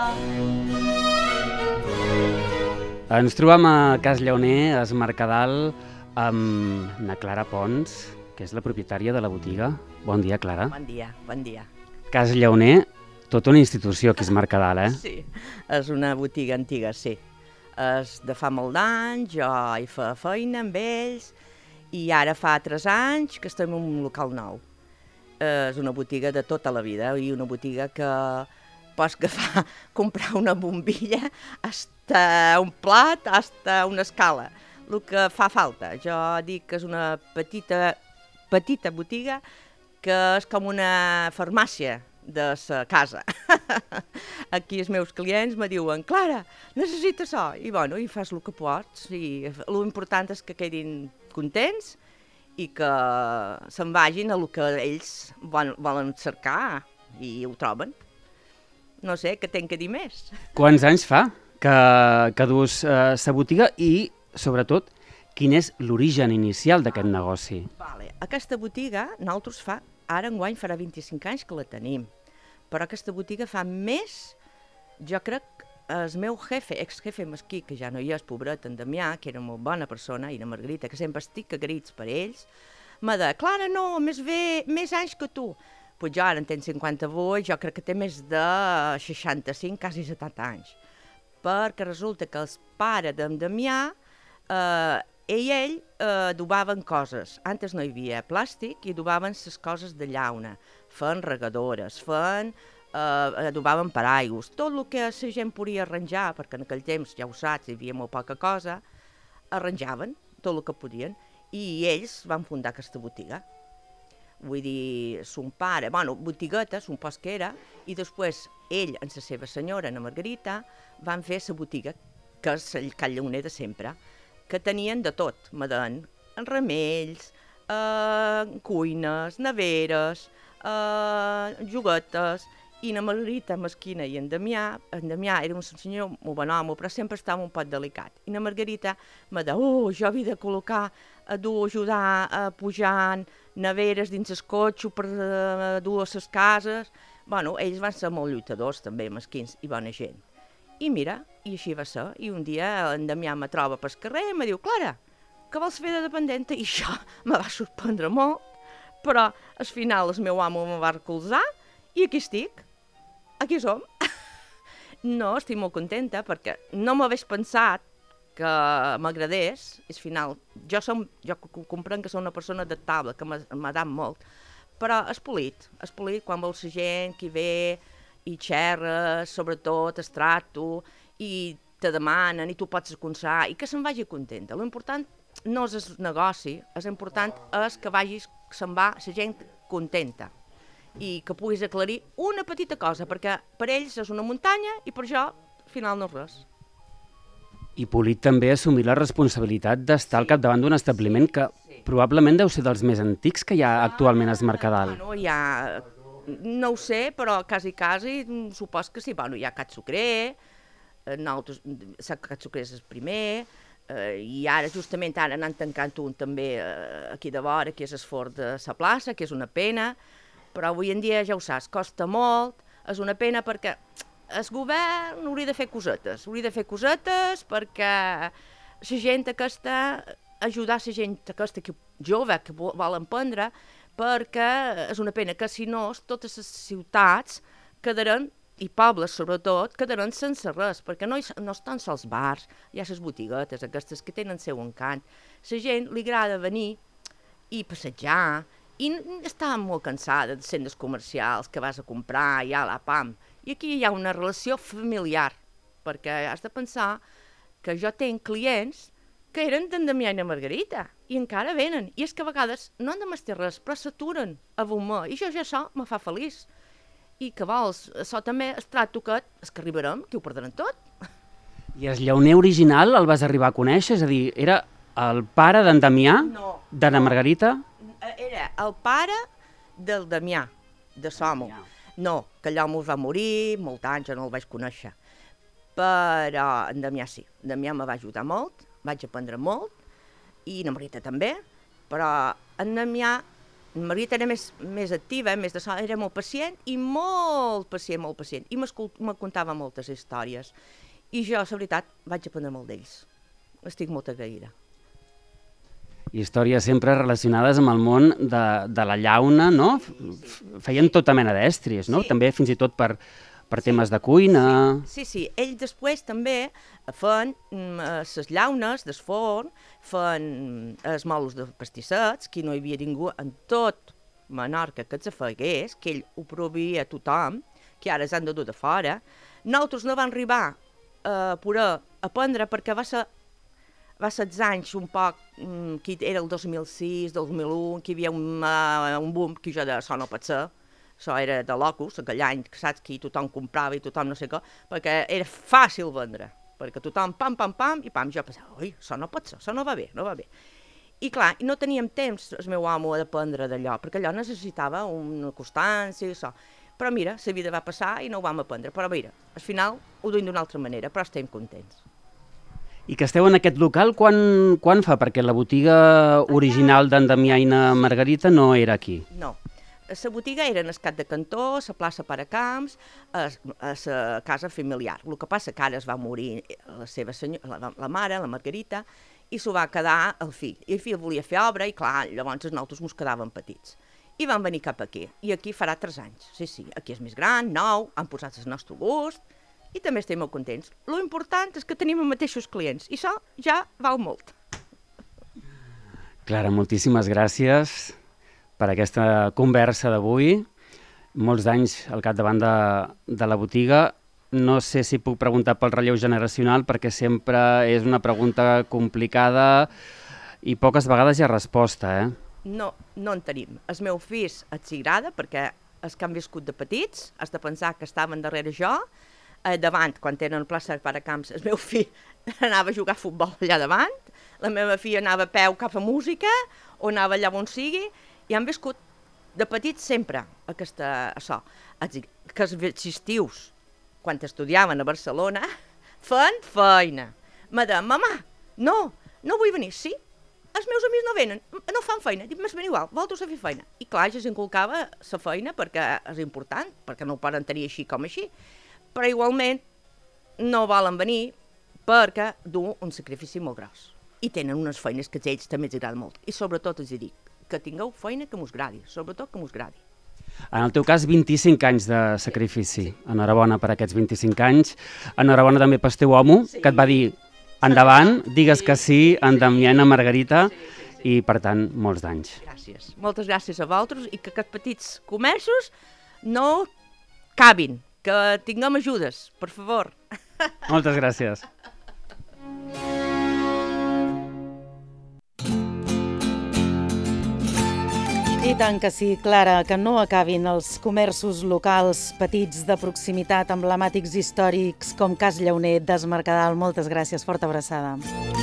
Ens trobem a Cas Llauner, Es Mercadal, amb na Clara Pons, que és la propietària de la botiga. Bon dia, Clara. Bon dia, bon dia. Cas Llauner, tota una institució aquí a Es Mercadal, eh? Sí, és una botiga antiga, sí. És de fa molt d'anys, jo hi feia feina amb ells, i ara fa 3 anys que estem en un local nou. És una botiga de tota la vida, i una botiga que pots agafar, comprar una bombilla, hasta un plat, hasta una escala, el que fa falta. Jo dic que és una petita botiga que és com una farmàcia de sa casa. Aquí els meus clients me diuen: Clara, necessites això? I bueno, i fas el que pots. I l'important és que quedin contents i que se'n vagin a el que ells volen cercar i ho troben. No sé, què tenc que dir més? Quants anys fa que dus sa botiga i, sobretot, quin és l'origen inicial d'aquest negoci? Aquesta botiga, nosaltres ara enguany farà 25 anys que la tenim, però aquesta botiga fa més, jo crec, el meu ex-jefe mesquí, que ja no hi és, pobret, en Damià, que era molt bona persona, i la Margarita, que sempre estic a grits per ells, m'ha dit: Clara, no, més anys que tu. Pues jo ara en tenc 58, jo crec que té més de 65, quasi 70 anys. Perquè resulta que el pare d'en Damià, ell adobaven coses. Antes no hi havia plàstic i adobaven les coses de llauna. Feien regadores, adobaven paraigües. Tot el que la gent podia arranjar, perquè en aquell temps, ja ho saps, hi havia molt poca cosa, arranjaven tot el que podien. I ells van fundar aquesta botiga. Vull dir, son pare, botigueta, son post que era, i després ell, amb la seva senyora, la Margarita, van fer la botiga, que és el Cas Llauner de sempre, que tenien de tot, me deien, remells, cuines, neveres, joguetes, i la Margarita mesquina i en Damià era un senyor molt bon home, però sempre estava un poc delicat. I la Margarita me deia: jo havia de col·locar, ajudar a pujar neveres dins el cotxe per dur a les cases. Bueno, ells van ser molt lluitadors també, mesquins, i bona gent. I mira, i així va ser. I un dia en Damià me troba pel carrer i me diu: Clara, què vols fer de dependenta? I això me va sorprendre molt, però al final el meu amo me va recolzar i aquí estic. Aquí som. No, estic molt contenta perquè no m'hagués pensat que m'agradés. Al final, jo comprenc que soc una persona adaptable, que m'adapta molt, però és polit quan veus la gent que ve i xerres, sobretot es trato, i te demanen i tu pots aconsar i que se'n vagi contenta. L'important no és el negoci, l'important és que se'n va la gent contenta i que puguis aclarir una petita cosa, perquè per ells és una muntanya i per jo, al final, no és res. I polit també assumir la responsabilitat d'estar al capdavant d'un establiment que probablement deu ser dels més antics que hi ha actualment a Es Mercadal. No ho sé, però quasi, supos que sí. Hi ha Cat Sucrer, Cat Sucrer és el primer, i ara, justament, n'han tancat un també aquí de vora, que és el Forn de la plaça, que és una pena, però avui en dia, ja ho saps, costa molt, és una pena perquè el govern hauria de fer cosetes perquè la gent aquesta, ajudar la gent aquesta jove que vol emprendre, perquè és una pena que si no totes les ciutats quedaran i pobles, sobretot, quedaran sense res, perquè no estan sols bars, hi ha les botiguetes, aquestes que tenen seu encant. La gent li agrada venir i passejar, i està molt cansada de centres comercials que vas a comprar i pam. I aquí hi ha una relació familiar, perquè has de pensar que jo tinc clients que eren d'en Damià i na Margarita, i encara venen. I és que a vegades no han de mastir res, però s'aturen a vomar, i jo ja això me fa feliç. I que vols, això també estarà tocat, és que arribarem, que ho perdran tot. I el llauner original el vas arribar a conèixer? És a dir, era el pare d'en Damià, de na Margarita? Era el pare del Damià, de Somo. No, que allò va morir, molts anys, jo no el vaig conèixer. Però en Damià sí. En Damià me va ajudar molt, vaig aprendre molt, i na Margarita també, però en Damià, la Margarita era més activa, més de sol, era molt pacient, i molt pacient, i me contava moltes històries. I jo, la veritat, vaig aprendre molt d'ells. Estic molt agraïda. Històries sempre relacionades amb el món de la llauna, no? Feien tota mena d'estris, no? També fins i tot per temes de cuina. Sí. Ells després també fan les llaunes del forn, fan els molos de pastissets, que no hi havia ningú en tot Menorca que els afegués, que ell ho provia a tothom, que ara s'han de dur de fora. Nosaltres no vam arribar a poder aprendre perquè va ser els anys un poc, que era el 2006, 2001, que hi havia un boom que jo de això no pot ser. Això era de locus, aquell any, que saps que tothom comprava i tothom no sé què, perquè era fàcil vendre, perquè tothom pam, i pam, jo pensava, ui, això no pot ser, això no va bé. I clar, no teníem temps, el meu amo, d'aprendre d'allò, perquè allò necessitava una constància i això. Però mira, la vida va passar i no ho vam aprendre, però mira, al final ho duim d'una altra manera, però estem contents. I que esteu en aquest local, quan fa? Perquè la botiga original d'en Damià i na Margarita no era aquí. No. La botiga era en el Cap de Cantó, la plaça Paracamps, a la casa familiar. El que passa que ara es va morir la mare, la Margarita, i s'ho va quedar el fill. I el fill volia fer obra i, clar, llavors nosaltres ens quedàvem petits. I vam venir cap aquí. I aquí farà 3 anys. Sí, aquí és més gran, nou, han posat el nostre gust i també estem molt contents. Lo important és que tenim els mateixos clients i això ja val molt. Clara, moltíssimes gràcies per aquesta conversa d'avui. Molts d'anys al capdavant de la botiga. No sé si puc preguntar pel relleu generacional, perquè sempre és una pregunta complicada i poques vegades hi ha resposta, No en tenim. El meu fill els agrada, perquè els que han viscut de petits, has de pensar que estaven darrere jo, davant, quan tenen la plaça de Paracamps, el meu fill anava a jugar a futbol allà davant, la meva filla anava a peu cap a música, o anava allà on sigui, i han viscut de petits sempre això. Que els estius, quan estudiaven a Barcelona, fan feina. Me deien, mamà, no vull venir. Sí, els meus amics no venen, no fan feina. Dic, m'és ben igual, vosaltres a fer feina. I clar, ja s'inculcava la feina perquè és important, perquè no ho poden tenir així com així. Però igualment no volen venir perquè du un sacrifici molt gros. I tenen unes feines que a ells també els agrada molt. I sobretot els dic, que tingueu feina que m'us agradi, sobretot que m'us agradi. En el teu cas, 25 anys de sacrifici. Enhorabona per aquests 25 anys. Enhorabona també pel teu home, que et va dir endavant, digues que sí, en Damià i na Margarita, i per tant, molts d'anys. Gràcies. Moltes gràcies a vosaltres i que aquests petits comerços no cabin, que tinguem ajudes, per favor. Moltes gràcies. I tant que sí, Clara, que no acabin els comerços locals petits de proximitat, emblemàtics històrics com Cas Llauner d'Esmercadal. Moltes gràcies, forta abraçada.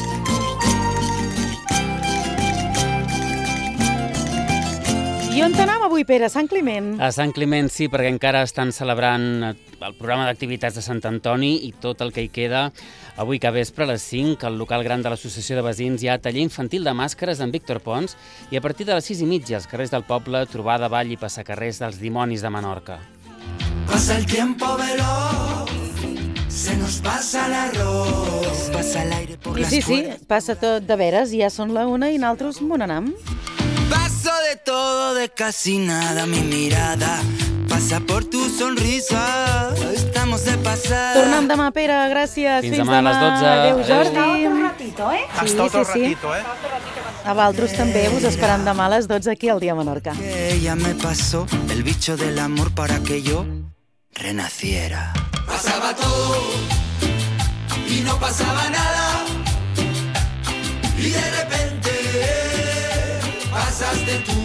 I on anem avui, Pere? Sant Climent? A Sant Climent sí, perquè encara estan celebrant el programa d'activitats de Sant Antoni i tot el que hi queda. Avui que vespre a les 5, al local gran de l'Associació de Veïns, hi ha taller infantil de màscares amb Víctor Pons i a partir de les 6:30 als carrers del poble, trobada, ball i passacarrers dels dimonis de Menorca. Pasa el tiempo veloz, se nos pasa l'arròs, pasa el aire por las cuerdas. Sí, passa tot de veres, ja són la 1 i nosaltres on anem? Paso de todo, de casi nada, mi mirada pasa por tu sonrisa. Estamos de pasada. Tornem demà, Pere, gràcies. Fins demà a les 12. Adéu, Jordi. Hasta otro ratito, ¿eh? A Valtros també us esperam demà a les 12 aquí al Dia Menorca. Que ella me pasó el bicho del amor para que yo renaciera. Pasaba todo y no pasaba nada. Y de repente pasaste tú.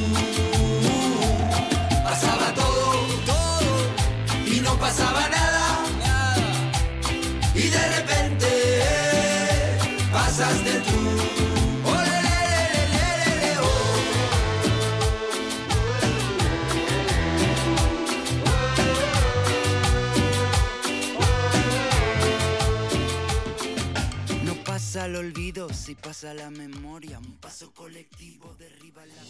Pasaba todo y no pasaba nada. Y de repente pasaste tú. Pasa el olvido, si pasa la memoria, un paso colectivo derriba la...